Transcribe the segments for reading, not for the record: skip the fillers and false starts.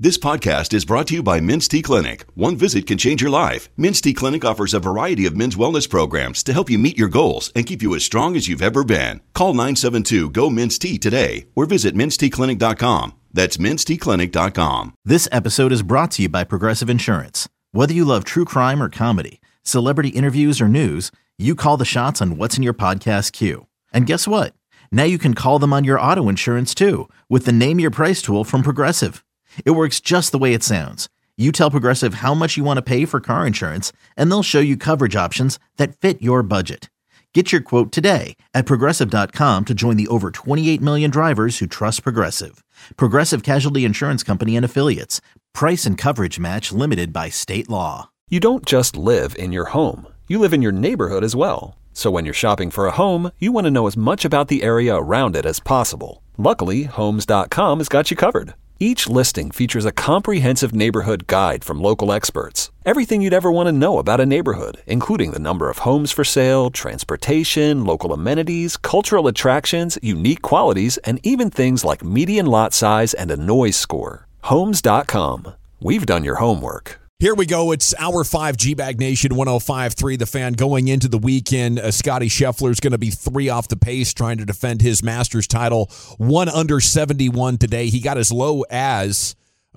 This podcast is brought to you by Men's T Clinic. One visit can change your life. Men's T Clinic offers a variety of men's wellness programs to help you meet your goals and keep you as strong as you've ever been. Call 972-GO-MEN'S-T today or visit menstclinic.com. That's menstclinic.com. This episode is brought to you by Progressive Insurance. Whether you love true crime or comedy, celebrity interviews or news, you call the shots on what's in your podcast queue. And guess what? Now you can call them on your auto insurance too with the Name Your Price tool from Progressive. It works just the way it sounds. You tell Progressive how much you want to pay for car insurance, and they'll show you coverage options that fit your budget. Get your quote today at Progressive.com to join the over 28 million drivers who trust Progressive. Progressive Casualty Insurance Company and Affiliates. Price and coverage match limited by state law. You don't just live in your home. You live in your neighborhood as well. So when you're shopping for a home, you want to know as much about the area around it as possible. Luckily, Homes.com has got you covered. Each listing features a comprehensive neighborhood guide from local experts. Everything you'd ever want to know about a neighborhood, including the number of homes for sale, transportation, local amenities, cultural attractions, unique qualities, and even things like median lot size and a noise score. Homes.com. We've done your homework. Here we go. It's Hour 5 G-Bag Nation 105.3 The Fan. Going into the weekend, Scotty Scheffler's going to be 3 off the pace trying to defend his Masters title. 1 under 71 today. He got as low as,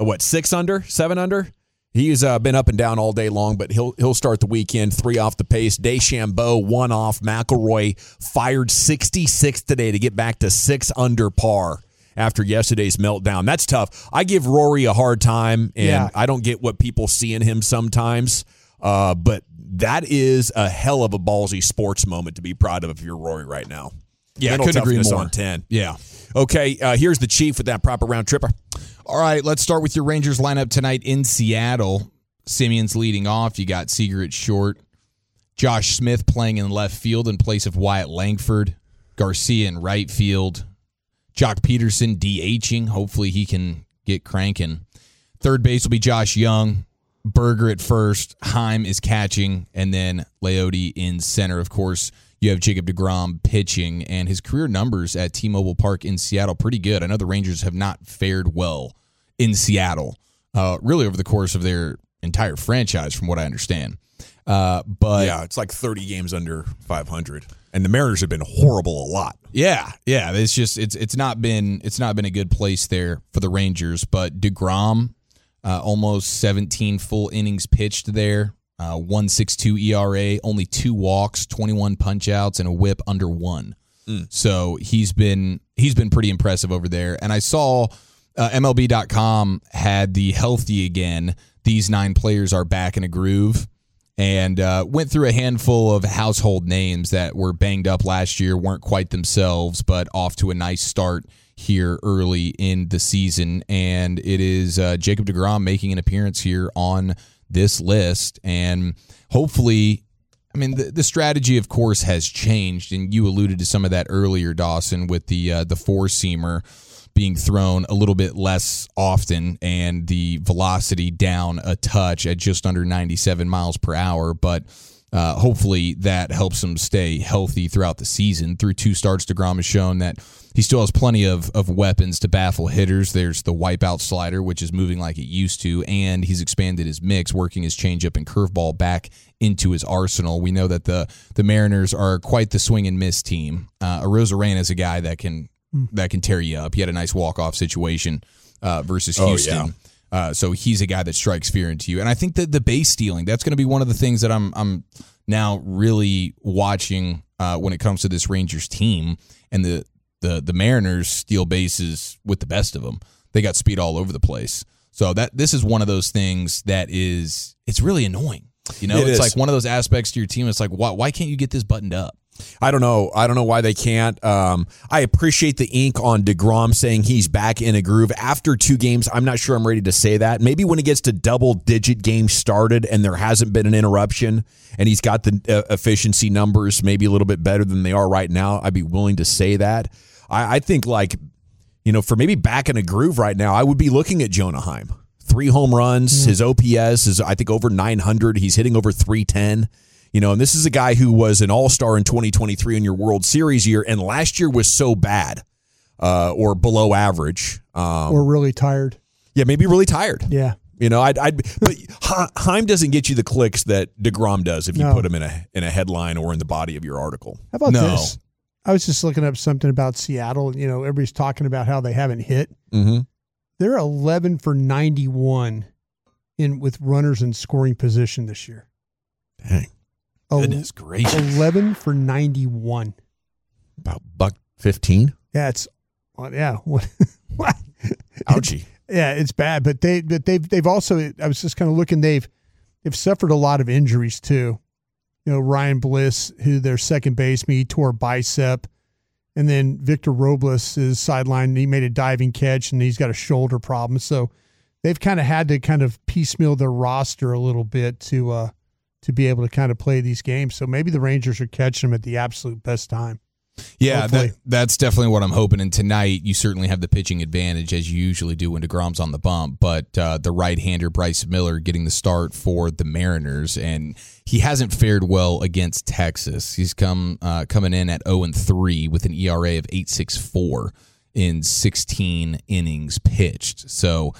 6 under? 7 under? He's been up and down all day long, but he'll start the weekend 3 off the pace. DeChambeau 1 off. McIlroy fired 66 today to get back to 6 under par after yesterday's meltdown. That's tough. I give Rory a hard time, and I don't get what people see in him sometimes, but that is a hell of a ballsy sports moment to be proud of if you're Rory right now. Yeah, I couldn't agree more. On 10. Yeah. Okay, here's the Chief with that proper round tripper. All right, let's start with your Rangers lineup tonight in Seattle. Simeon's leading off. You got Seager at short. Josh Smith playing in left field in place of Wyatt Langford. Garcia in right field. Jock Peterson DHing. Hopefully he can get cranking. Third base will be Josh Young. Berger at first. Heim is catching. And then Leote in center. Of course, you have Jacob deGrom pitching. And his career numbers at T-Mobile Park in Seattle, pretty good. I know the Rangers have not fared well in Seattle, really over the course of their entire franchise, from what I understand. But yeah, it's like 30 games under 500. And the Mariners have been horrible a lot. Yeah. It's just it's not been a good place there for the Rangers. But deGrom, almost 17 full innings pitched there, 1.62 ERA, only 2 walks, 21 punch-outs, and a WHIP under 1. So he's been pretty impressive over there. And I saw MLB.com had the healthy again. These 9 players are back in a groove. And went through a handful of household names that were banged up last year, weren't quite themselves, but off to a nice start here early in the season. And it is Jacob deGrom making an appearance here on this list. And hopefully, I mean, the strategy, of course, has changed. And you alluded to some of that earlier, Dawson, with the four-seamer being thrown a little bit less often and the velocity down a touch at just under 97 miles per hour. But hopefully that helps him stay healthy throughout the season. Through 2 starts, deGrom has shown that he still has plenty of weapons to baffle hitters. There's the wipeout slider, which is moving like it used to, and he's expanded his mix, working his changeup and curveball back into his arsenal. We know that the Mariners are quite the swing and miss team. Arozarena is a guy that can tear you up. He had a nice walk-off situation versus Houston. So he's a guy that strikes fear into you. And I think that the base stealing, that's going to be one of the things that I'm now really watching when it comes to this Rangers team. And the Mariners steal bases with the best of them. They got speed all over the place. So this is one of those things that it's really annoying. You know, it's like one of those aspects to your team. It's like, why can't you get this buttoned up? I don't know why they can't. I appreciate the ink on deGrom saying he's back in a groove. After 2 games, I'm not sure I'm ready to say that. Maybe when he gets to double-digit games started and there hasn't been an interruption and he's got the efficiency numbers maybe a little bit better than they are right now, I'd be willing to say that. I think, like, you know, for maybe back in a groove right now, I would be looking at Jonah Heim. 3 home runs. His OPS is, I think, over 900. He's hitting over 310. You know, and this is a guy who was an all-star in 2023 in your World Series year, and last year was so bad or below average. Or really tired. Yeah, maybe really tired. Yeah. But Heim doesn't get you the clicks that DeGrom does if you put him in a headline or in the body of your article. How about this? I was just looking up something about Seattle. Everybody's talking about how they haven't hit. Mm-hmm. They're 11 for 91 with runners in scoring position this year. Dang. Goodness gracious. 11 for 91. About $1.15. Yeah, What? Ouchie. Yeah, it's bad. But they've also. I was just kind of looking. They've suffered a lot of injuries too. Ryan Bliss, who their second baseman, he tore a bicep, and then Victor Robles is sidelined. He made a diving catch, and he's got a shoulder problem. So they've kind of had to kind of piecemeal their roster a little bit to be able to kind of play these games. So maybe the Rangers are catching them at the absolute best time. Yeah, that's definitely what I'm hoping. And tonight, you certainly have the pitching advantage, as you usually do when DeGrom's on the bump. But the right-hander, Bryce Miller, getting the start for the Mariners, and he hasn't fared well against Texas. He's coming in at 0-3 with an ERA of 8.64 in 16 innings pitched. So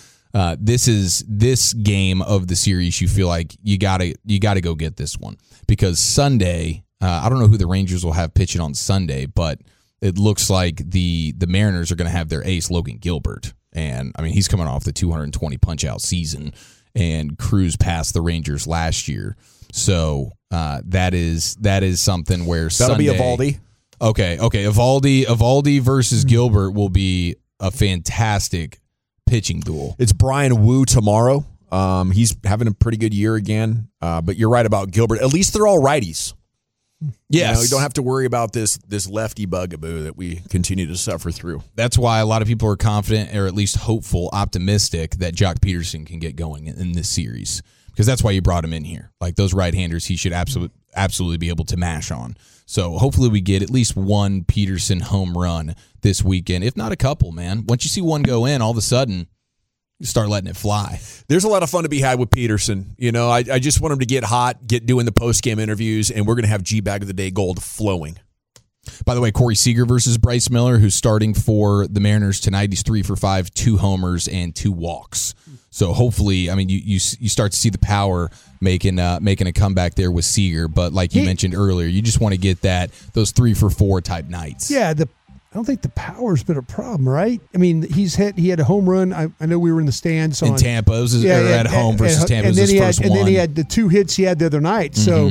this game of the series, you feel like you gotta go get this one, because Sunday. I don't know who the Rangers will have pitching on Sunday, but it looks like the Mariners are going to have their ace, Logan Gilbert. And, I mean, he's coming off the 220 punch-out season and cruised past the Rangers last year. So that is something where That'll be Eovaldi. Okay. Eovaldi versus Gilbert will be a fantastic pitching duel. It's Brian Wu tomorrow. He's having a pretty good year again. But you're right about Gilbert. At least they're all righties. Yes. You don't have to worry about this lefty bugaboo that we continue to suffer through. That's why a lot of people are confident, or at least hopeful, optimistic, that Jock Peterson can get going in this series, because that's why you brought him in here. Like, those right-handers, he should absolutely be able to mash on. So hopefully we get at least one Peterson home run this weekend, if not a couple, man. Once you see one go in, all of a sudden, you start letting it fly. There's a lot of fun to be had with Peterson. I just want him to get hot, get doing the post-game interviews, and we're going to have G-Bag of the Day gold flowing. By the way, Corey Seager versus Bryce Miller, who's starting for the Mariners tonight. He's 3 for 5, 2 homers, and 2 walks. So hopefully, I mean, you start to see the power making a comeback there with Seager. But like you mentioned earlier, you just want to get those 3 for 4 type nights. Yeah, I don't think the power's been a problem, right? I mean, he had a home run. I know we were in the stands in Tampa. It was at home versus Tampa. And then he had the 2 hits he had the other night. So,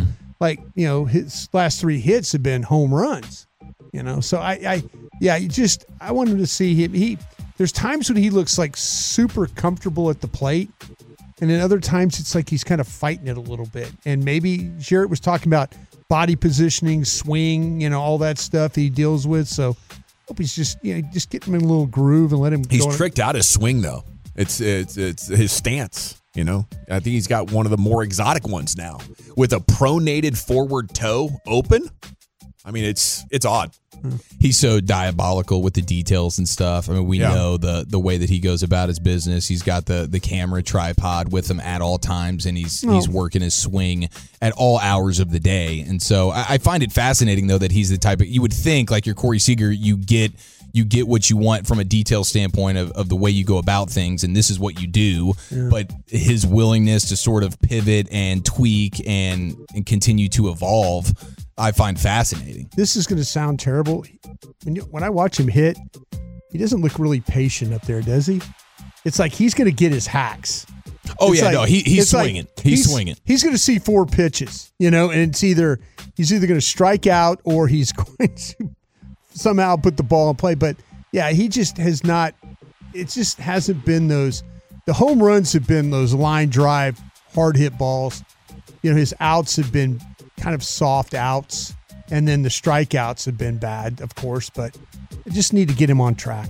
his last 3 hits have been home runs. So I want him to see him. There's times when he looks like super comfortable at the plate, and then other times it's like he's kind of fighting it a little bit. And maybe Jarrett was talking about body positioning, swing, all that stuff he deals with. So hope he's just get him in a little groove and let him. He's tricked out his swing though. It's his stance. I think he's got one of the more exotic ones now with a pronated forward toe open. I mean, it's odd. He's so diabolical with the details and stuff. I mean, we know the way that he goes about his business. He's got the camera tripod with him at all times, and he's working his swing at all hours of the day. And so I find it fascinating, though, that he's the type of, you would think, like your Corey Seager, you get what you want from a detail standpoint of the way you go about things, and this is what you do. Yeah. But his willingness to sort of pivot and tweak and continue to evolve, I find fascinating. This is going to sound terrible. When I watch him hit, he doesn't look really patient up there, does he? It's like he's going to get his hacks. Oh, he's swinging. Like he's swinging. He's going to see 4 pitches, and it's he's either going to strike out or he's going to somehow put the ball in play. But, yeah, he just has not – it just hasn't been those – the home runs have been those line drive, hard hit balls. His outs have been – kind of soft outs, and then the strikeouts have been bad, of course, but I just need to get him on track.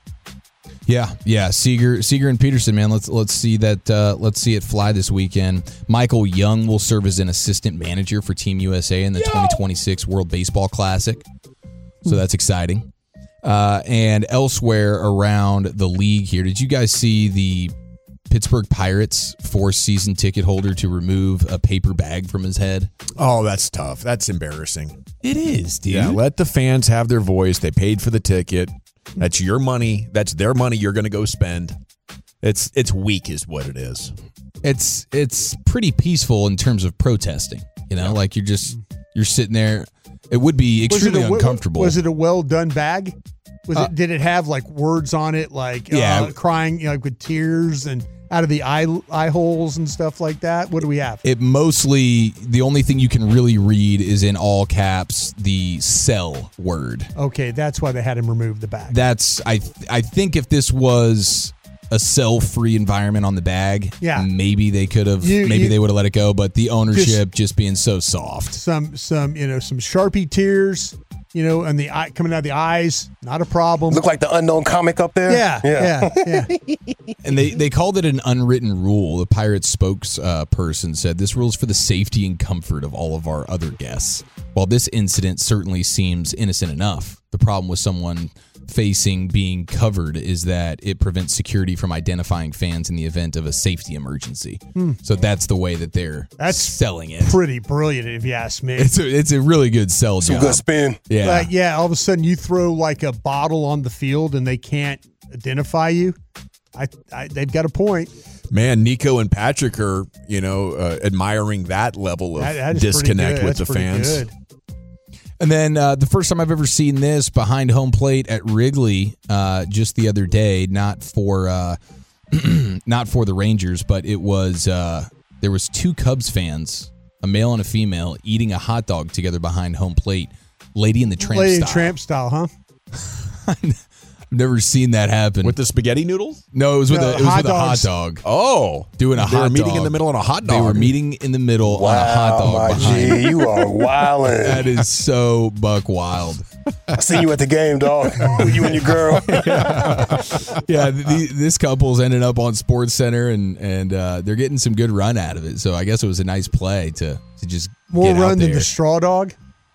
Yeah. Seager and Peterson, man. Let's see that. Let's see it fly this weekend. Michael Young will serve as an assistant manager for Team USA in the 2026 World Baseball Classic, so that's exciting. And elsewhere around the league here, did you guys see the Pittsburgh Pirates force season ticket holder to remove a paper bag from his head? Oh, that's tough. That's embarrassing. It is, dude. Yeah, let the fans have their voice. They paid for the ticket. That's your money. That's their money you're going to go spend. It's weak is what it is. It's pretty peaceful in terms of protesting. Like you're sitting there. It would be extremely uncomfortable. Was it a well done bag? Did it have like words on it, like crying, like with tears and out of the eye holes and stuff like that? What do we have? It mostly, the only thing you can really read is in all caps the sell word. Okay, that's why they had him remove the bag. That's I think if this was a sell-free environment on the bag, maybe they could have, they would have let it go. But the ownership just being so soft, some Sharpie tears, and the eye coming out of the eyes, not a problem. Look like the Unknown comic up there. Yeah. And they called it an unwritten rule. The Pirates spokesperson said this rule is for the safety and comfort of all of our other guests. While this incident certainly seems innocent enough, the problem with someone facing being covered is that it prevents security from identifying fans in the event of a safety emergency. So that's the way that they're selling it. Pretty brilliant, if you ask me. It's a really good sell job. Some good spin. Yeah. All of a sudden you throw like a bottle on the field and they can't identify you. They've got a point. Man, Nico and Patrick are, admiring that level of disconnect with the fans. Good. And then the first time I've ever seen this behind home plate at Wrigley, just the other day, not for the Rangers, but it was there was two Cubs fans, a male and a female, eating a hot dog together behind home plate. Lady in the Tramp Lady style. in Tramp style, huh? I've never seen that happen. With the spaghetti noodles? No, it was with a hot dog. Oh. Doing a hot dog. They were meeting in the middle on a hot dog. They were meeting in the middle on a hot dog. Gee, you are wildin'. That is so buck wild. I seen you at the game, dog. You and your girl. This couple's ended up on Sports Center, and they're getting some good run out of it. So I guess it was a nice play to just more get run out than there. the straw dog.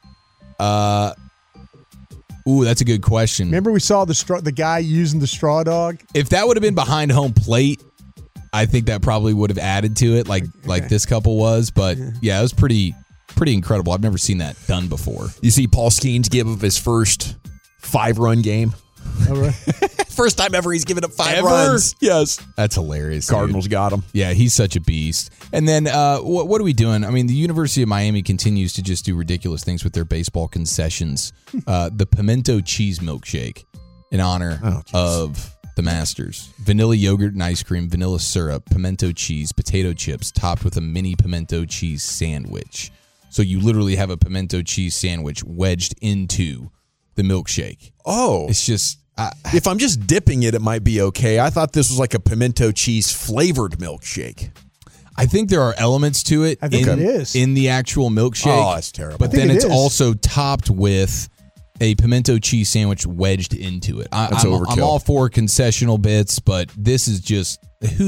Ooh, that's a good question. Remember we saw the guy using the straw dog? If that would have been behind home plate, I think that probably would have added to it, like this couple was. But yeah, it was pretty incredible. I've never seen that done before. You see Paul Skeens give up his first 5-run game. All right. First time ever he's given up 5 runs. Yes. That's hilarious. Cardinals got him. Yeah, he's such a beast. And then what are we doing? I mean, the University of Miami continues to just do ridiculous things with their baseball concessions. The pimento cheese milkshake in honor of the Masters. Vanilla yogurt and ice cream, vanilla syrup, pimento cheese, potato chips, topped with a mini pimento cheese sandwich. So you literally have a pimento cheese sandwich wedged into the milkshake. Oh. It's just... if I'm just dipping it, it might be okay. I thought this was like a pimento cheese flavored milkshake. I think there are elements to it. I think it is. In the actual milkshake. Oh, that's terrible. But then it's also topped with a pimento cheese sandwich wedged into it. That's overkill. I'm all for concessional bits, but this is just...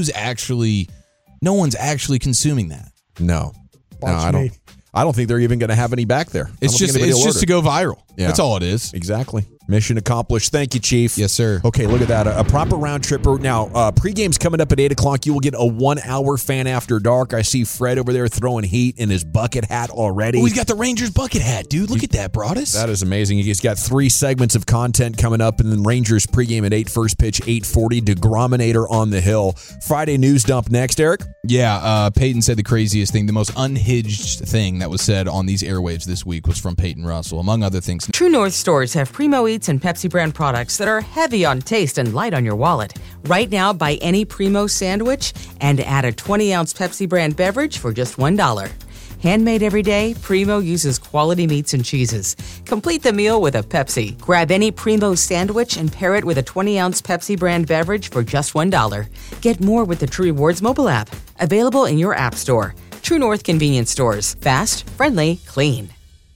No one's actually consuming that. No. Watch me. I don't think they're even going to have any back there. It's just to go viral. Yeah. That's all it is. Exactly. Mission accomplished. Thank you, Chief. Yes, sir. Okay, look at that. A proper round trip. Now, pregame's coming up at 8 o'clock. You will get a 1-hour Fan After Dark. I see Fred over there throwing heat in his bucket hat already. Oh, he's got the Rangers bucket hat, dude. Look at that, Broadus. That is amazing. He's got 3 segments of content coming up, and then Rangers pregame at 8, first pitch, 8:40. DeGrominator on the hill. Friday news dump next, Eric? Yeah, Peyton said the craziest thing, the most unhinged thing that was said on these airwaves this week was from Peyton Russell, among other things. True North stores have Primo Eats and Pepsi brand products that are heavy on taste and light on your wallet. Right now, buy any Primo sandwich and add a 20-ounce Pepsi brand beverage for just $1. Handmade every day, Primo uses quality meats and cheeses. Complete the meal with a Pepsi. Grab any Primo sandwich and pair it with a 20-ounce Pepsi brand beverage for just $1. Get more with the True Rewards mobile app. Available in your app store. True North convenience stores. Fast, friendly, clean.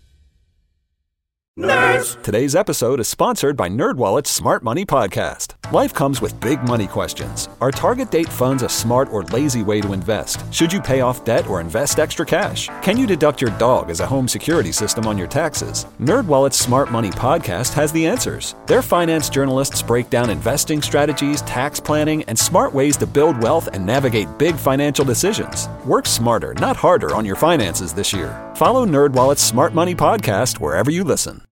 Nerds! Today's episode is sponsored by NerdWallet's Smart Money Podcast. Life comes with big money questions. Are target date funds a smart or lazy way to invest? Should you pay off debt or invest extra cash? Can you deduct your dog as a home security system on your taxes? NerdWallet's Smart Money Podcast has the answers. Their finance journalists break down investing strategies, tax planning, and smart ways to build wealth and navigate big financial decisions. Work smarter, not harder on your finances this year. Follow NerdWallet's Smart Money Podcast wherever you listen.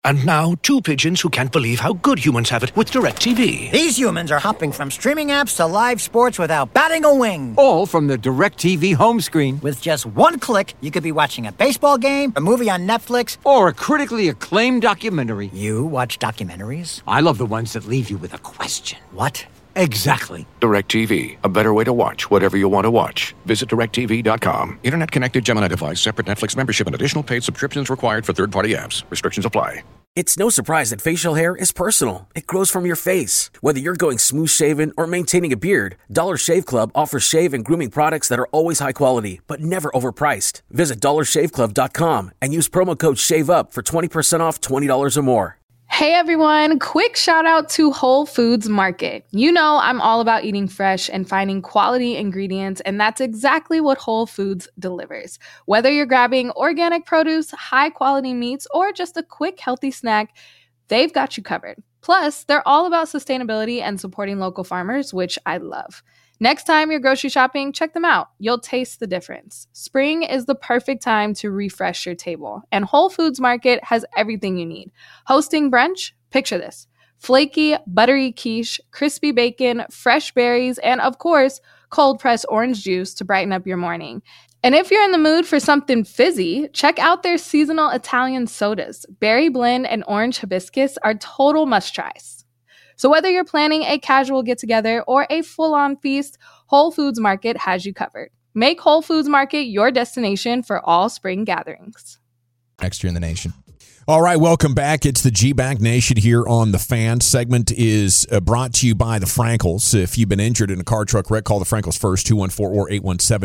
And now, two pigeons who can't believe how good humans have it with DirecTV. These humans are hopping from streaming apps to live sports without batting a wing. All from the DirecTV home screen. With just one click, you could be watching a baseball game, a movie on Netflix, or a critically acclaimed documentary. You watch documentaries? I love the ones that leave you with a question. What? Exactly. DirecTV. A better way to watch whatever you want to watch. Visit DirecTV.com. Internet connected Gemini device. Separate Netflix membership and additional paid subscriptions required for third-party apps. Restrictions apply. It's no surprise that facial hair is personal. It grows from your face. Whether you're going smooth shaven or maintaining a beard, Dollar Shave Club offers shave and grooming products that are always high quality, but never overpriced. Visit DollarShaveClub.com and use promo code SHAVEUP for 20% off $20 or more. Hey everyone, quick shout out to Whole Foods Market. You know I'm all about eating fresh and finding quality ingredients, and that's exactly what Whole Foods delivers. Whether you're grabbing organic produce, high quality meats, or just a quick healthy snack, they've got you covered. Plus, they're all about sustainability and supporting local farmers, which I love. Next time you're grocery shopping, check them out. You'll taste the difference. Spring is the perfect time to refresh your table, and Whole Foods Market has everything you need. Hosting brunch? Picture this. Flaky, buttery quiche, crispy bacon, fresh berries, and of course, cold-pressed orange juice to brighten up your morning. And if you're in the mood for something fizzy, check out their seasonal Italian sodas. Berry blend and orange hibiscus are total must-tries. So whether you're planning a casual get-together or a full-on feast, Whole Foods Market has you covered. Make Whole Foods Market your destination for all spring gatherings. Next year in the nation. All right, welcome back. It's the G-Bag Nation here on The Fan. Segment is brought to you by the Frankels. If you've been injured in a car truck wreck, call the Frankels first, 214 or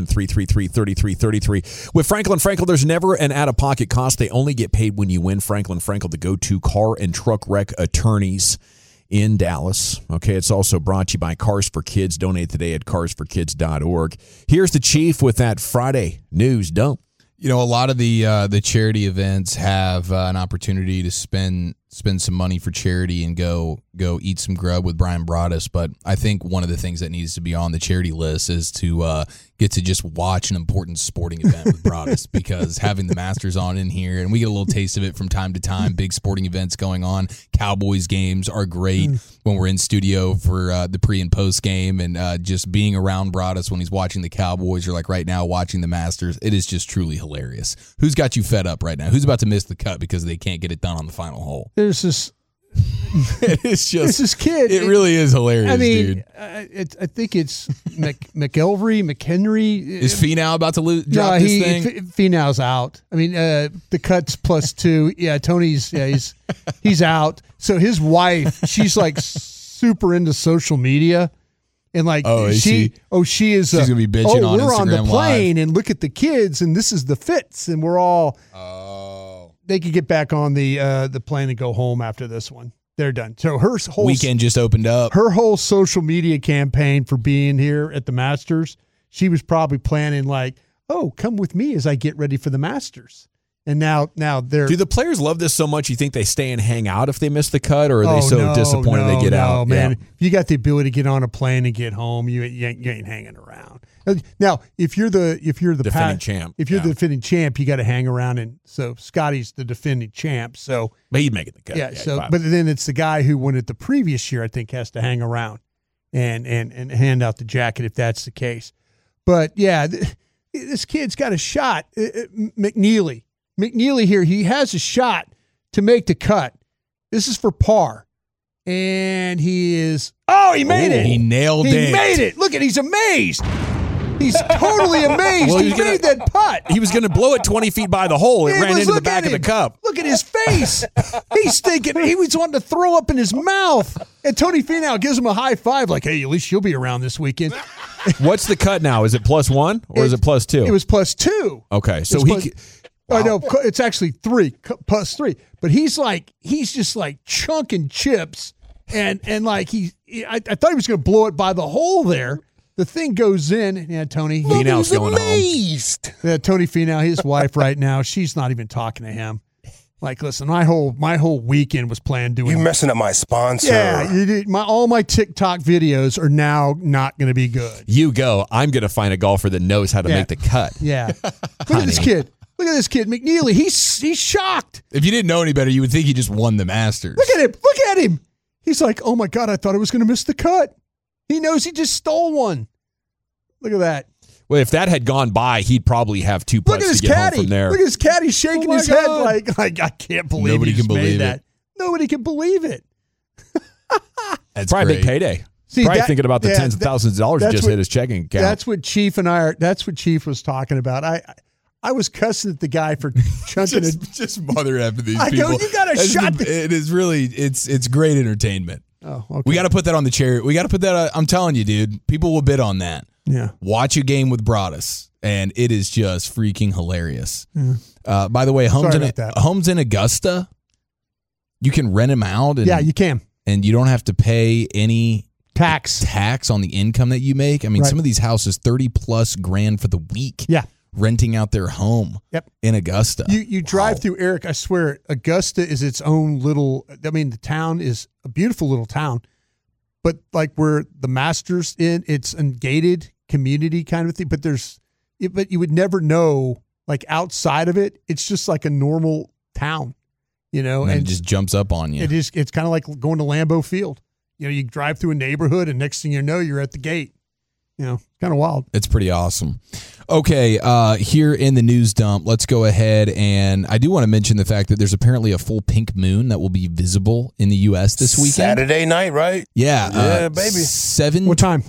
817-333-3333. With Frankel & Frankel, there's never an out-of-pocket cost. They only get paid when you win. Frankel & Frankel, the go-to car and truck wreck attorneys in Dallas. Okay, it's also brought to you by Cars for Kids. Donate today at carsforkids.org. Here's the Chief with that Friday news dump. You know, a lot of the charity events have an opportunity to spend some money for charity and go eat some grub with Brian Broaddus. But I think one of the things that needs to be on the charity list is to get to just watch an important sporting event with Broaddus, because having the Masters on in here, and we get a little taste of it from time to time, big sporting events going on. Cowboys games are great when we're in studio for the pre and post game, and just being around Broaddus when he's watching the Cowboys, or like right now watching the Masters, it is just truly hilarious. Who's got you fed up right now? Who's about to miss the cut because they can't get it done on the final hole? There's this. It's just this kid. It really is hilarious, dude. I think it's McHenry. Is Finau about to drop this thing? Finau's out. I mean, the cut's +2. Yeah, Tony's. Yeah, he's out. So his wife, she's like super into social media, and like she is. She's gonna be bitching on Instagram we're on the plane Live. and look at the kids, and this is the fits, and we're all. They could get back on the plane and go home after this one. They're done. So her whole weekend just opened up. Her whole social media campaign for being here at the Masters, she was probably planning like, oh, come with me as I get ready for the Masters. And now they're. Do the players love this so much you think they stay and hang out if they miss the cut, or are they so disappointed they get out? Man. Yeah. You got the ability to get on a plane and get home. You ain't hanging around. Now, if you're the defending champ, the defending champ, you got to hang around. And so Scotty's the defending champ. So, but he'd make it the cut. Yeah. But then it's the guy who won it the previous year, I think, has to hang around and hand out the jacket if that's the case. But yeah, this kid's got a shot. McNeely here, he has a shot to make the cut. This is for par. And he made it. He nailed it. He made it. Look he's amazed. He's totally amazed. Well, he made that putt. He was going to blow it 20 feet by the hole. It ran into the back of the cup. Look at his face. He's thinking he was wanting to throw up in his mouth. And Tony Finau gives him a high five like, hey, at least you'll be around this weekend. What's the cut now? Is it +1 or is it +2? It was +2. Okay. So wow. Oh, no, it's actually +3. But he's just like chunking chips. And like I thought he was going to blow it by the hole there. The thing goes in. Yeah, Tony. Finau's going amazed. Home. Yeah, Tony Finau, his wife right now, she's not even talking to him. Like, listen, my whole weekend was planned doing. You messing up my sponsor. Yeah, you did. All my TikTok videos are now not going to be good. You go. I'm going to find a golfer that knows how to make the cut. Yeah. Look at this kid. Look at this kid, McNeely. He's shocked. If you didn't know any better, you would think he just won the Masters. Look at him. Look at him. He's like, oh, my God, I thought I was going to miss the cut. He knows he just stole one. Look at that. Well, if that had gone by, he'd probably have 2 putts to get home from there. Look at his caddy shaking his head like I can't believe Nobody can believe that. Nobody can believe it. That's probably a big payday. See, probably thinking about the tens of thousands of dollars just hit his checking account. That's what Chief was talking about. I was cussing at the guy for chunking it. Just mother effing these I people. go, you got to shut It is really, it's great entertainment. Oh, okay. We got to put that on the chair. We got to put that, I'm telling you, dude, people will bid on that. Yeah. Watch a game with Broadus, and it is just freaking hilarious. Yeah. By the way, homes in Augusta, you can rent them out. And, yeah, you can. And you don't have to pay any tax on the income that you make. I mean, some of these houses, 30 plus grand for the week. Yeah. Renting out their home in Augusta. You drive through, Eric, I swear, Augusta is its own little, I mean, the town is a beautiful little town, but like where the Masters it's a gated community kind of thing, but but you would never know, like outside of it, it's just like a normal town, you know. And it just jumps up on you. It's kind of like going to Lambeau Field. You know, you drive through a neighborhood and next thing you know, you're at the gate. You know, kind of wild. It's pretty awesome. Okay, here in the news dump, let's go ahead, and I do want to mention the fact that there's apparently a full pink moon that will be visible in the U.S. this weekend. Saturday night, right? Yeah. Baby. What time?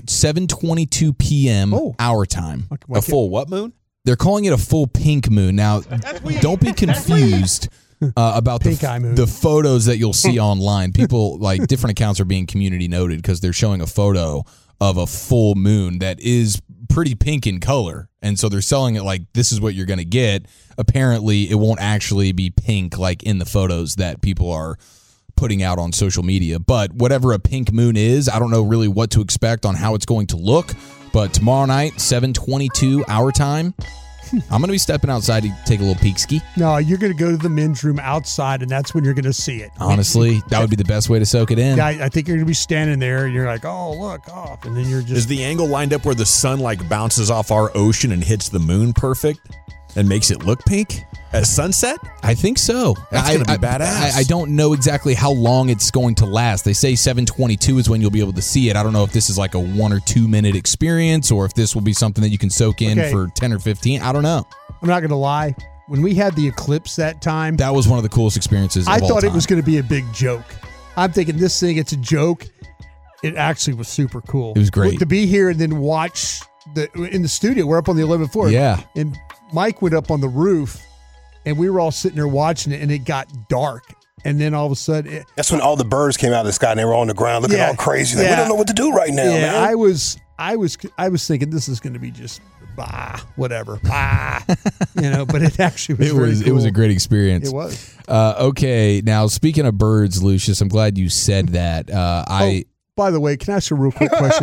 7:22 p.m. our time. A full what moon? They're calling it a full pink moon. Now, don't be confused about the photos that you'll see online. People, like, different accounts are being community noted because they're showing a photo of a full moon that is pretty pink in color. And so they're selling it like this is what you're going to get. Apparently, it won't actually be pink like in the photos that people are putting out on social media. But whatever a pink moon is, I don't know really what to expect on how it's going to look. But tomorrow night, 7:22 our time, I'm going to be stepping outside to take a little peek ski. No, you're going to go to the men's room outside, and that's when you're going to see it. Honestly, that would be the best way to soak it in. Yeah, I think you're going to be standing there, and you're like, oh, look, off. And then you're just... Is the angle lined up where the sun like bounces off our ocean and hits the moon perfect and makes it look pink at sunset? I think so. That's going to be badass. I don't know exactly how long it's going to last. They say 7:22 is when you'll be able to see it. I don't know if this is like a 1 or 2 minute experience or if this will be something that you can soak in for 10 or 15. I don't know. I'm not going to lie. When we had the eclipse that time, that was one of the coolest experiences of all I thought time. It was going to be a big joke. I'm thinking this thing, it's a joke. It actually was super cool. It was great. To be here and then watch in the studio. We're up on the 11th floor. Yeah. And Mike went up on the roof, and we were all sitting there watching it, and it got dark. And then all of a sudden... That's when all the birds came out of the sky, and they were on the ground looking all crazy. Like, we don't know what to do right now, man. I was thinking this is going to be just... whatever. But it actually was It was a great experience. It was. Okay, now speaking of birds, Lucius, I'm glad you said that. By the way, can I ask a real quick question?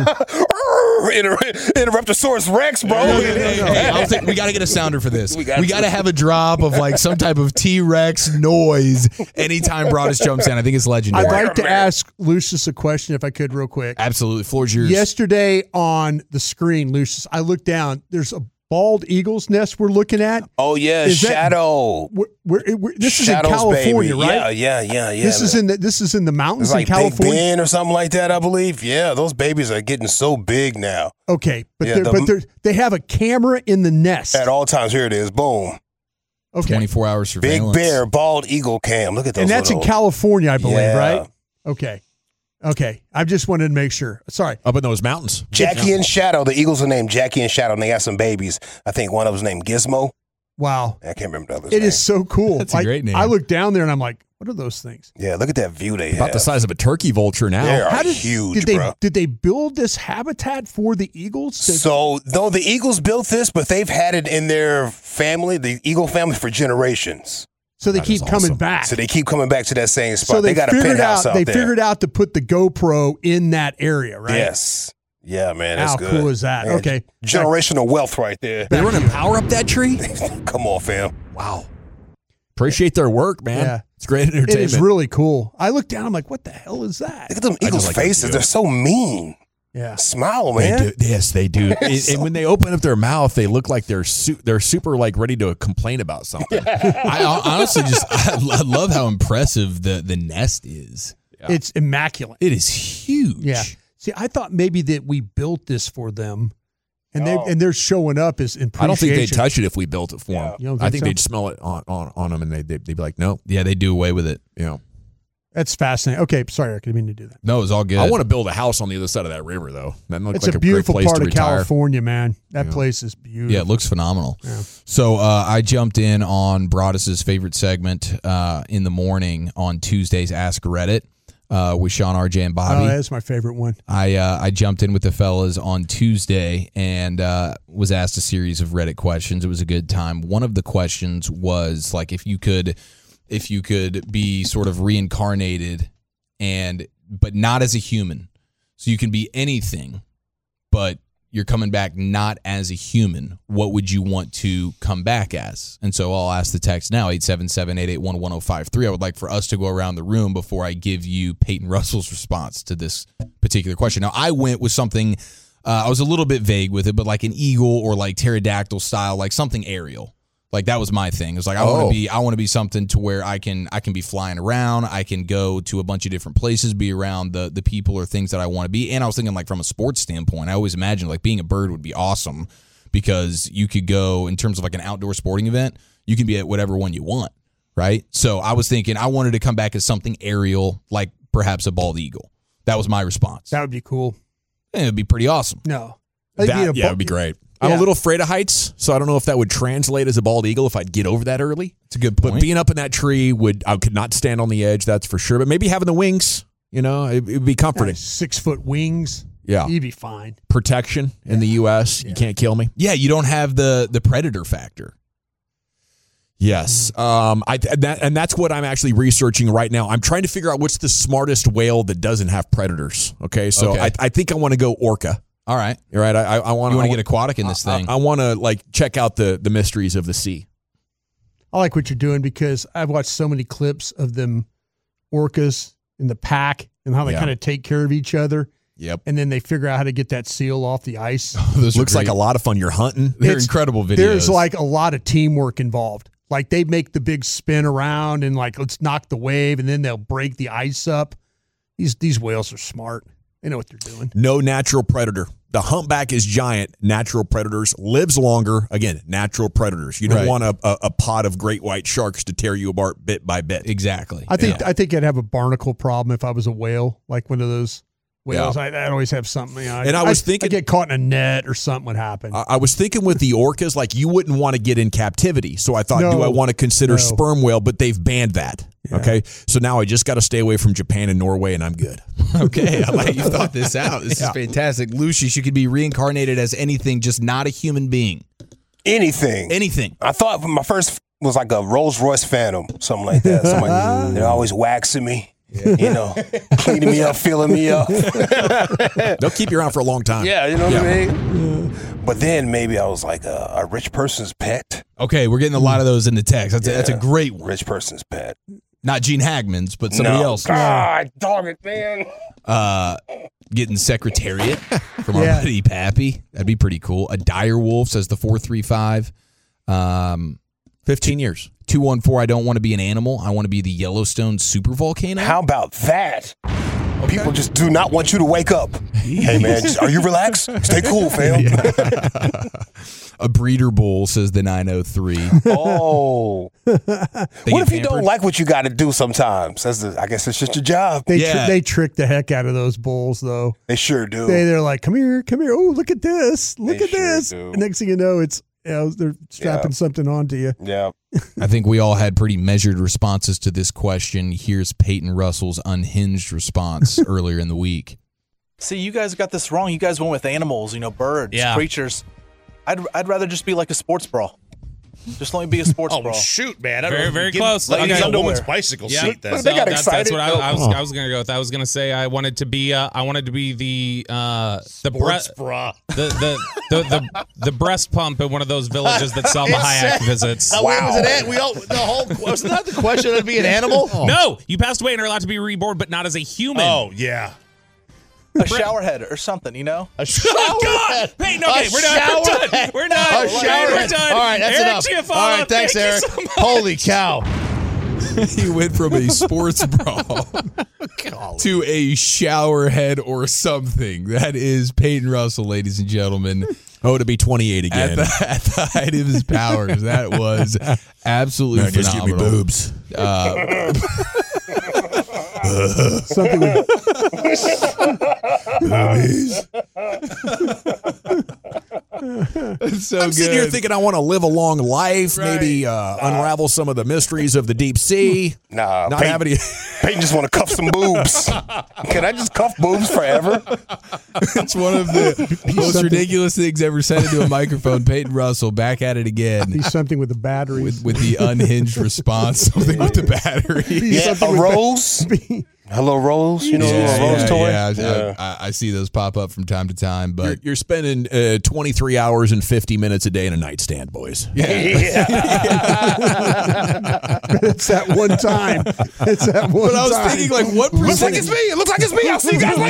Interruptosaurus Rex, bro. Hey, we got to get a sounder for this. We got to have a drop of like some type of T-Rex noise anytime Broadus jumps in. I think it's legendary. I'd like to ask Lucius a question if I could real quick. Absolutely. Floor's yours. Yesterday on the screen, Lucius, I looked down. There's a bald eagle's nest we're looking at. Oh, yeah. Shadow. This is in California, baby. right? Yeah. This is in the mountains like in California. Big Bend or something like that, I believe. Yeah, those babies are getting so big now. Okay, but they have a camera in the nest. At all times. Here it is. Boom. Okay. 24 hours surveillance. Big Bear, bald eagle cam. Look at those. And that's in California, I believe, Yeah. right? Okay. I just wanted to make sure. Sorry. Up in those mountains. Jackie and Shadow. The eagles are named Jackie and Shadow, and they got some babies. I think one of them's named Gizmo. Wow. I can't remember the other's It name. is so cool. That's a great name. I look down there and I'm like, what are those things? Yeah, look at that view they have. About the size of a turkey vulture now. They are huge, bro. Did they build this habitat for the eagles? So, no, the Eagles built this, but they've had it in their family, the Eagle family, for generations. So they keep coming back. So they keep coming back to that same spot. So they got a penthouse out there. They figured out to put the GoPro in that area, right? Yes. Yeah, man, that's How good. cool is that? Man, Okay. Generational wealth right there. They running power up that tree? Come on, fam. Wow. Appreciate their work, man. Yeah. It's great entertainment. It is really cool. I look down, I'm like, what the hell is that? Look at them eagles' faces. They're so mean. Yeah. Smile, man. Yes, they do. And when they open up their mouth, they look like they're super like ready to complain about something. I honestly I love how impressive the nest is. Yeah. It's immaculate. It is huge. Yeah. See, I thought maybe that we built this for them, and they're showing up as appreciation. I don't think they'd touch it if we built it for them. You don't I think so? they'd smell it on them, and they'd be like, no. Yeah, they do away with it. Yeah. That's fascinating. Okay, sorry, I didn't mean to do that. No, it was all good. I want to build a house on the other side of that river, though. That looks It's like a beautiful great place part to of retire. California, man. That place is beautiful. Yeah, it looks phenomenal. Yeah. So I jumped in on Broadus's favorite segment in the morning on Tuesday's Ask Reddit with Sean, RJ, and Bobby. Oh, that's my favorite one. I jumped in with the fellas on Tuesday and was asked a series of Reddit questions. It was a good time. One of the questions was like if you could be sort of reincarnated but not as a human. So you can be anything, but you're coming back not as a human. What would you want to come back as? And so I'll ask the text now, 877-881-1053. I would like for us to go around the room before I give you Peyton Russell's response to this particular question. Now, I went with something, I was a little bit vague with it, but like an eagle or like pterodactyl style, like something aerial. Like that was my thing. It was like I want to be something to where I can be flying around. I can go to a bunch of different places, be around the people or things that I want to be. And I was thinking like from a sports standpoint, I always imagined like being a bird would be awesome because you could go in terms of like an outdoor sporting event, you can be at whatever one you want, right? So I was thinking I wanted to come back as something aerial, like perhaps a bald eagle. That was my response. That would be cool. And it'd be pretty awesome. No. It would be great. I'm a little afraid of heights, so I don't know if that would translate as a bald eagle if I'd get over that early. It's a good point. But being up in that tree I could not stand on the edge, that's for sure. But maybe having the wings, it would be comforting. 6-foot wings. Yeah. You'd be fine. Protection in the U.S. You can't kill me. Yeah, you don't have the predator factor. Yes. And that's what I'm actually researching right now. I'm trying to figure out what's the smartest whale that doesn't have predators. Okay, so I think I want to go orca. All right. You're right. I want to get aquatic in this thing. I want to check out the mysteries of the sea. I like what you're doing because I've watched so many clips of them orcas in the pack and how they kind of take care of each other. Yep. And then they figure out how to get that seal off the ice. Looks like a lot of fun. You're hunting. They're incredible videos. There's like a lot of teamwork involved. Like they make the big spin around and like let's knock the wave and then they'll break the ice up. These whales are smart. They know what they're doing. No natural predator. The humpback is giant. Natural predators. Lives longer. Again, natural predators. You don't want a pod of great white sharks to tear you apart bit by bit. Exactly. I think I'd have a barnacle problem if I was a whale, like one of those whales. Yeah. I'd always have something. And I was thinking, I'd get caught in a net or something would happen. I was thinking with the orcas, like you wouldn't want to get in captivity. So I thought, do I want to consider sperm whale? But they've banned that. Yeah. Okay, so now I just got to stay away from Japan and Norway, and I'm good. Okay, I like you thought this out. This is fantastic. Lucius, you could be reincarnated as anything, just not a human being. Anything. I thought my first was like a Rolls Royce Phantom, something like that. Somebody, they're always waxing me. Yeah. Cleaning me up, filling me up. They'll keep you around for a long time. Yeah, you know what I mean? But then maybe I was like a rich person's pet. Okay, we're getting a lot of those in the text. That's a great one. Rich person's pet. Not Gene Hackman's, but somebody else. God, dog it, man. Getting Secretariat from our buddy Pappy. That'd be pretty cool. A dire wolf, says the 435. 15 years. 214, I don't want to be an animal. I want to be the Yellowstone supervolcano. How about that? Okay. People just do not want you to wake up. Hey, man, are you relaxed? Stay cool, fam. A breeder bull, says the 903. Oh. What if you don't like what you got to do sometimes? I guess it's just your job. They trick the heck out of those bulls, though. They sure do. They're like, come here. Oh, look at this. Look at this. Do. And next thing you know, they're strapping something onto you. Yeah. I think we all had pretty measured responses to this question. Here's Peyton Russell's unhinged response earlier in the week. See, you guys got this wrong. You guys went with animals, birds, creatures. I'd rather just be like a sports bra. Just let me be a sports bra. Oh, shoot, man. Very close. Like a woman's bicycle seat. They got excited. That's what I was going to go with. I was going to say I wanted to be the sports bra. The breast pump at one of those villages that Salma Hayek visits. Wow. Where was it at? Wasn't that the question of being an animal? No, you passed away and are allowed to be reborn, but not as a human. Oh, yeah. A shower head or something, you know? A shower head. Hey, no, okay, we're done. We're done. A shower We're head. done. All right, that's Eric enough. Chiafalo, All right, thanks, thank you Eric. so much. Holy cow. He went from a sports bra to a shower head or something. That is Peyton Russell, ladies and gentlemen. Oh, to be 28 again. At the height of his powers. That was absolutely Man, just give me phenomenal. boobs. Something with so I'm sitting here thinking I want to live a long life, maybe unravel some of the mysteries of the deep sea. Nah, Not Peyton, have any. Peyton just want to cuff some boobs. Can I just cuff boobs forever? It's one of the most ridiculous things ever said into a microphone. Peyton Russell back at it again. Be something with the batteries. With the unhinged response, something with the battery. Yeah, a Rose. Hello, Rose. You know, a Rose toy. Yeah, I see those pop up from time to time. But You're spending 23 hours and 50 minutes a day in a nightstand, boys. It's that one time. It's that one time. But I was thinking, like, what Looks like percentage? it's me. It looks like it's me. I'll see you guys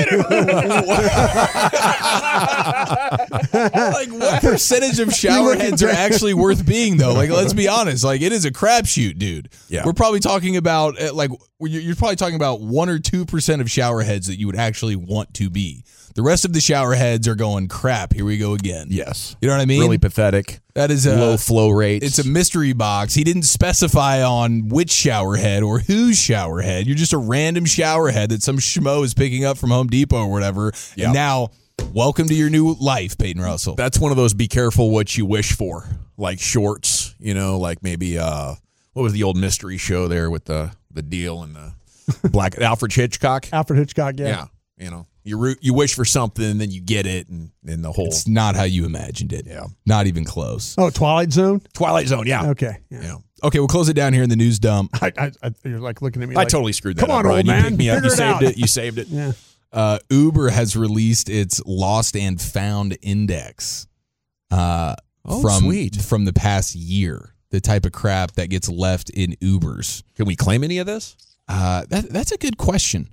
later. Like, what percentage of shower heads are actually worth being, though? Like, let's be honest. Like, it is a crapshoot, dude. Yeah. We're probably talking about, you're probably talking about 1 or 2% of shower heads that you would actually want to be. The rest of the shower heads are going, crap, here we go again. Yes. You know what I mean? Really pathetic. That is low flow rates. It's a mystery box. He didn't specify on which shower head or whose shower head. You're just a random shower head that some schmo is picking up from Home Depot or whatever. Yep. And now, welcome to your new life, Peyton Russell. That's one of those be careful what you wish for, like shorts, like maybe what was the old mystery show there with the deal and the black Alfred Hitchcock? Alfred Hitchcock, yeah. Yeah. You wish for something and then you get it and the whole It's not how you imagined it. Yeah. Not even close. Oh, Twilight Zone? Twilight Zone, yeah. Okay. Yeah. Okay, we'll close it down here in the news dump. You're like looking at me I like, totally screwed that come up, on, Brian. old You man. picked me up. Figure You it saved out. it. You saved it. Yeah. Uber has released its lost and found index sweet. from the past year. The type of crap that gets left in Ubers. Can we claim any of this? That's a good question.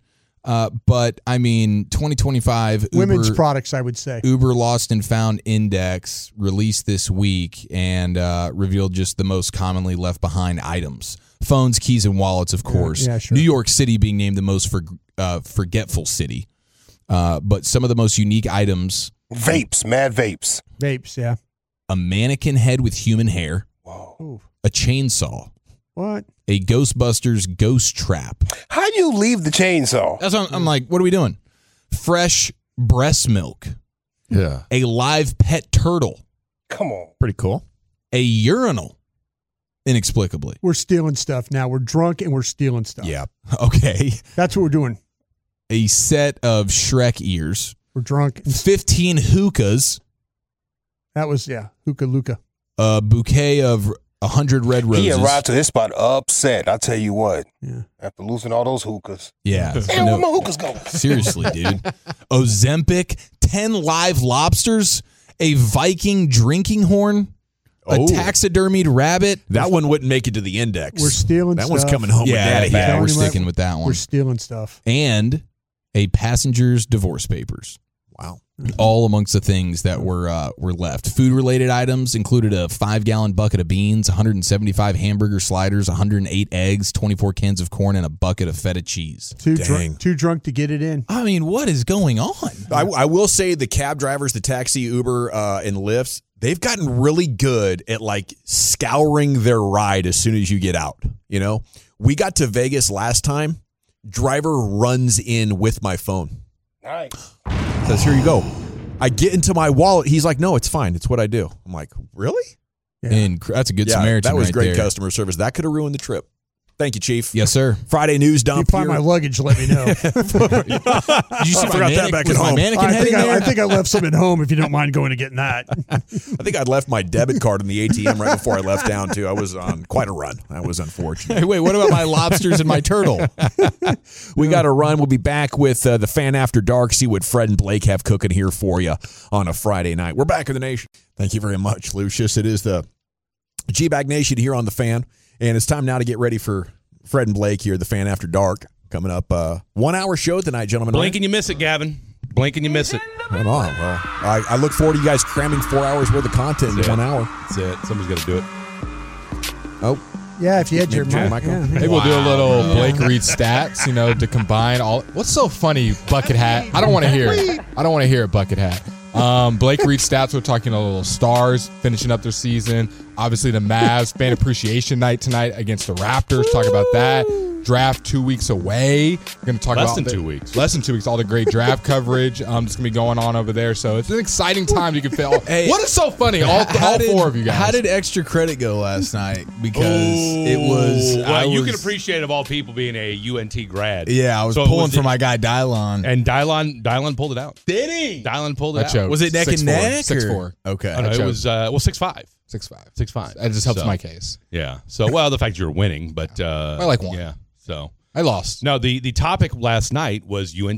But I mean, 2025 Women's Uber, products, I would say. Uber Lost and Found Index released this week and revealed just the most commonly left behind items. Phones, keys, and wallets, of course. Yeah, sure. New York City being named the most forgetful city. But some of the most unique items. Vapes, mad vapes. Vapes, yeah. A mannequin head with human hair. Ooh. A chainsaw. What? A Ghostbusters ghost trap. How do you leave the chainsaw? That's what I'm like, what are we doing? Fresh breast milk. Yeah. A live pet turtle. Come on. Pretty cool. A urinal. Inexplicably. We're stealing stuff now. We're drunk and we're stealing stuff. Yeah. Okay. That's what we're doing. A set of Shrek ears. We're drunk. 15 hookahs. That was, hookah Luka. A bouquet of 100 red roses. He arrived to this spot upset. I tell you what. Yeah. After losing all those hookahs. Yeah. Damn, where my hookahs go? Seriously, dude. Ozempic, 10 live lobsters, a Viking drinking horn, a taxidermied rabbit. That one wouldn't make it to the index. We're stealing that stuff. one's coming home with daddy. Yeah, we're Telling you sticking what, with that one. We're stealing stuff. And a passenger's divorce papers. Wow. All amongst the things that were left. Food-related items included a 5-gallon bucket of beans, 175 hamburger sliders, 108 eggs, 24 cans of corn, and a bucket of feta cheese. Too drunk to get it in. I mean, what is going on? I will say the cab drivers, the taxi, Uber, and Lyfts, they've gotten really good at like scouring their ride as soon as you get out. We got to Vegas last time. Driver runs in with my phone. Nice. Says, here you go. I get into my wallet. He's like, no, it's fine. It's what I do. I'm like, really? Yeah. And that's a good Samaritan. That was right great there. customer service. That could have ruined the trip. Thank you, Chief. Yes, sir. Friday news dump. If you find my luggage, let me know. Did you see I forgot that back at home. mannequin head in there? I think I left some at home if you don't mind going and getting that. I think I'd left my debit card in the ATM right before I left town, too. I was on quite a run. That was unfortunate. Hey, wait, what about my lobsters and my turtle? We got to run. We'll be back with the Fan After Dark. See what Fred and Blake have cooking here for you on a Friday night. We're back in the nation. Thank you very much, Lucius. It is the G-Bag Nation here on the Fan, and it's time now to get ready for Fred and Blake here, the Fan After Dark. Coming up, 1 hour show tonight, gentlemen. Blink and you miss it, Gavin. blink and you miss it. Right on. Well, I look forward to you guys cramming 4 hours worth of content in 1 hour. That's it. Somebody's got to do it. Oh. Yeah, if you had your mic. Maybe we'll do a little Blake Reed stats, to combine all. What's so funny, Bucket Hat? I don't want to hear it. I don't want to hear it, Bucket Hat. Blake Reed stats, we're talking a little Stars finishing up their season. Obviously, the Mavs fan appreciation night tonight against the Raptors. Talk about that. Draft 2 weeks away. We're going to talk Less about than 2 weeks. Less than 2 weeks. All the great draft coverage that's going to be going on over there. So it's an exciting time. You can feel. Hey, what is so funny? All four of you guys. How did Extra Credit go last night? Because it was. Well, you can appreciate of all people being a UNT grad. Yeah, I was pulling for my guy Dylon, and Dylon pulled it out. Did he? Dylon pulled it I out. choked. Was it neck and neck? 6'4". Okay. Oh, no, it was 6'5". 6'5". That just helps my case. Yeah. So the fact you're winning, but I like one. Yeah. So I lost. No, the topic last night was UNT,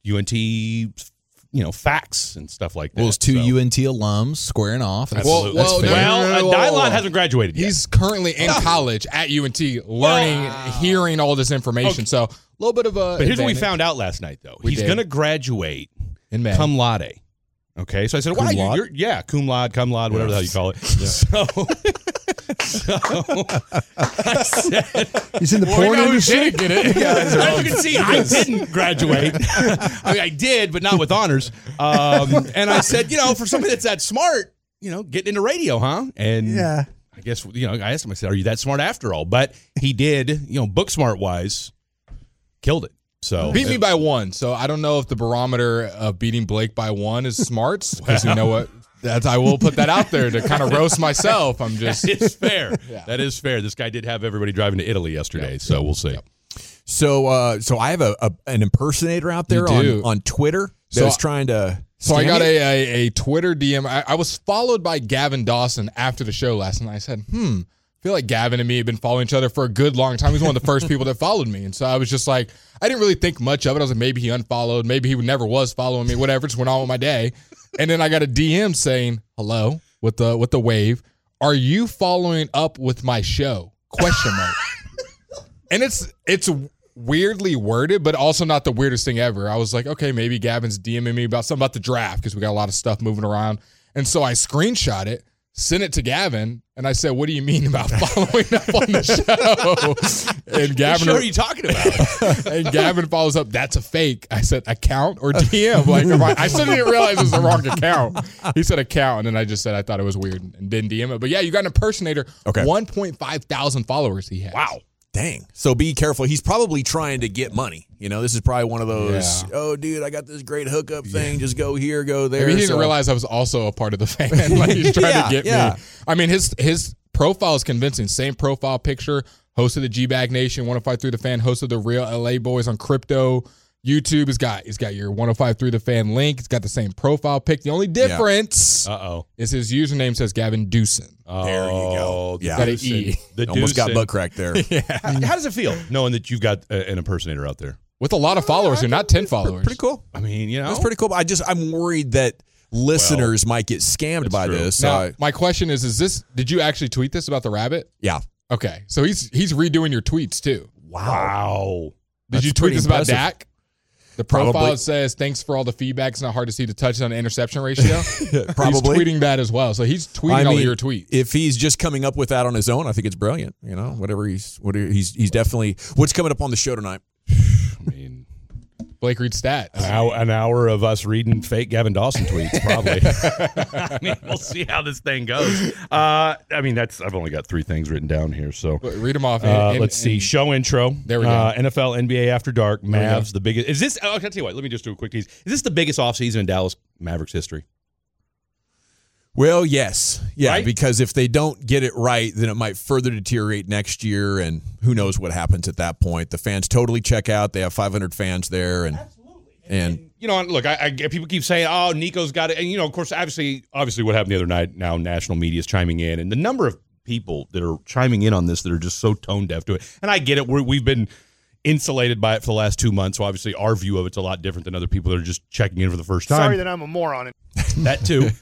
facts and stuff like that. Well, it was two UNT alums squaring off. Absolutely. Well, Dylon hasn't graduated yet. He's currently in college at UNT, learning, hearing all this information. Okay. So a little bit of a. But here's what we found out last night, though. He's going to graduate in May. Cum laude. Okay, so I said, "Why? You're cum laude, whatever the hell you call it." So I said, "He's in the porn industry." As you can see, I didn't graduate. I mean, I did, but not with honors. And I said, for somebody that's that smart, getting into radio, huh? And yeah, I guess I asked him. I said, "Are you that smart after all?" But he did, book smart wise, killed it. So beat me by one. So I don't know if the barometer of beating Blake by one is smarts, because you know what? I will put that out there to kind of roast myself. I'm just. That is fair. Yeah. That is fair. This guy did have everybody driving to Italy yesterday, so we'll see. So I have an impersonator out there on Twitter that's trying to. So I got a Twitter DM. I was followed by Gavin Dawson after the show last night. I said, I feel like Gavin and me have been following each other for a good long time. He's one of the first people that followed me. And so I was just like, I didn't really think much of it. I was like, maybe he unfollowed. Maybe he never was following me. Whatever. Just went on with my day. And then I got a DM saying, hello, with the wave. Are you following up with my show? ? And it's weirdly worded, but also not the weirdest thing ever. I was like, okay, maybe Gavin's DMing me about something about the draft, because we got a lot of stuff moving around. And so I screenshot it, sent it to Gavin, and I said, what do you mean about following up on the show? And Gavin, what show are you talking about? And Gavin follows up, that's a fake. I said, account or DM? I still didn't realize it was the wrong account. He said account, and then I just said I thought it was weird and didn't DM it. But yeah, you got an impersonator. Okay. 1.5 thousand followers he has. Wow. Dang. So be careful. He's probably trying to get money. This is probably one of those, oh, dude, I got this great hookup thing. Just go here, go there. Maybe he didn't realize I was also a part of the fan. Like, he's trying to get me. I mean, his profile is convincing. Same profile picture. Host of the G-Bag Nation, 105.3 The Fan. Host of the Real LA Boys on crypto. YouTube. He's got your 105.3 The Fan link. He's got the same profile pic. The only difference is his username says Gavin Dewson. There you go. Yeah. Got an E. Almost got butt crack there. How does it feel knowing that you've got an impersonator out there? With a lot of followers, not 10 followers. Pretty cool. I mean, That's pretty cool. I'm worried that listeners might get scammed by this. Now, my question is this, did you actually tweet this about the rabbit? Yeah. Okay. So he's redoing your tweets too. Wow. Did you tweet this about Dak? The profile says, thanks for all the feedback. It's not hard to see the touchdown to interception ratio. Probably. He's tweeting that as well. So he's tweeting all your tweets. If he's just coming up with that on his own, I think it's brilliant. Whatever he's definitely. What's coming up on the show tonight? I mean, Blake Reed stat. An hour of us reading fake Gavin Dawson tweets, probably. I mean, we'll see how this thing goes. I've only got 3 things written down here, so read them off. Let's see. Show intro. There we go. NFL, NBA After Dark. Mavs, the biggest. Is this? I'll tell you what. Let me just do a quick tease. Is this the biggest offseason in Dallas Mavericks history? Well, yes. Yeah, right? Because if they don't get it right, then it might further deteriorate next year, and who knows what happens at that point. The fans totally check out. They have 500 fans there. Absolutely. And look, I people keep saying, oh, Nico's got it. And, of course, obviously what happened the other night, now national media is chiming in. And the number of people that are chiming in on this that are just so tone deaf to it. And I get it. We've been insulated by it for the last 2 months, so obviously our view of it's a lot different than other people that are just checking in for the first time. Sorry that I'm a moron. That too.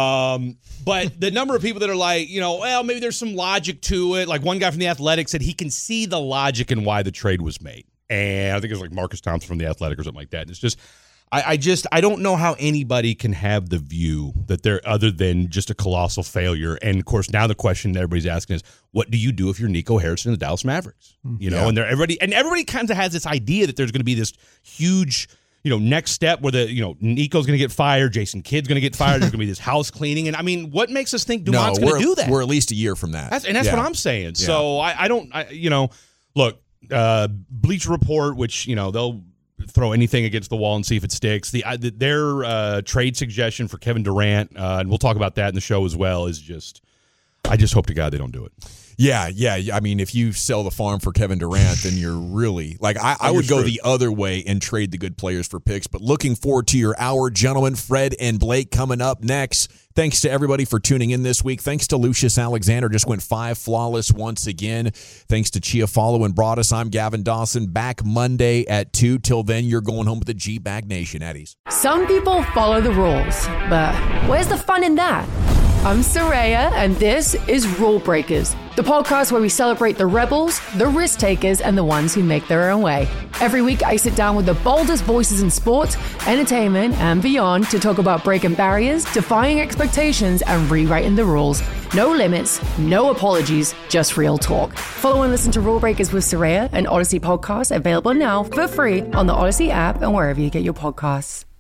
But the number of people that are like, well, maybe there's some logic to it. Like one guy from The Athletic said he can see the logic in why the trade was made. And I think it was like Marcus Thompson from The Athletic or something like that. And it's just, I don't know how anybody can have the view that they're other than just a colossal failure. And of course, now the question that everybody's asking is, what do you do if you're Nico Harrison and the Dallas Mavericks? You know, and everybody kind of has this idea that there's going to be this huge, next step where Nico's going to get fired, Jason Kidd's going to get fired, there's going to be this house cleaning. And I mean, what makes us think Dumont's going to do that? We're at least a year from that. That's what I'm saying. Yeah. So I don't, look, Bleacher Report, which, they'll throw anything against the wall and see if it sticks. Their trade suggestion for Kevin Durant, and we'll talk about that in the show as well, is just, I just hope to God they don't do it. Yeah. I mean, if you sell the farm for Kevin Durant, then you're really I would go the other way and trade the good players for picks. But looking forward to your hour, gentlemen. Fred and Blake coming up next. Thanks to everybody for tuning in this week. Thanks to Lucius Alexander, just went 5 flawless once again. Thanks to Chiafalo and Broadus. I'm Gavin Dawson. Back Monday at 2. Till then, you're going home with the G-Bag Nation, Eddies. Some people follow the rules, but where's the fun in that? I'm Soraya, and this is Rule Breakers, the podcast where we celebrate the rebels, the risk takers, and the ones who make their own way. Every week, I sit down with the boldest voices in sports, entertainment, and beyond to talk about breaking barriers, defying expectations, and rewriting the rules. No limits, no apologies, just real talk. Follow and listen to Rule Breakers with Soraya, an Odyssey podcast available now for free on the Odyssey app and wherever you get your podcasts.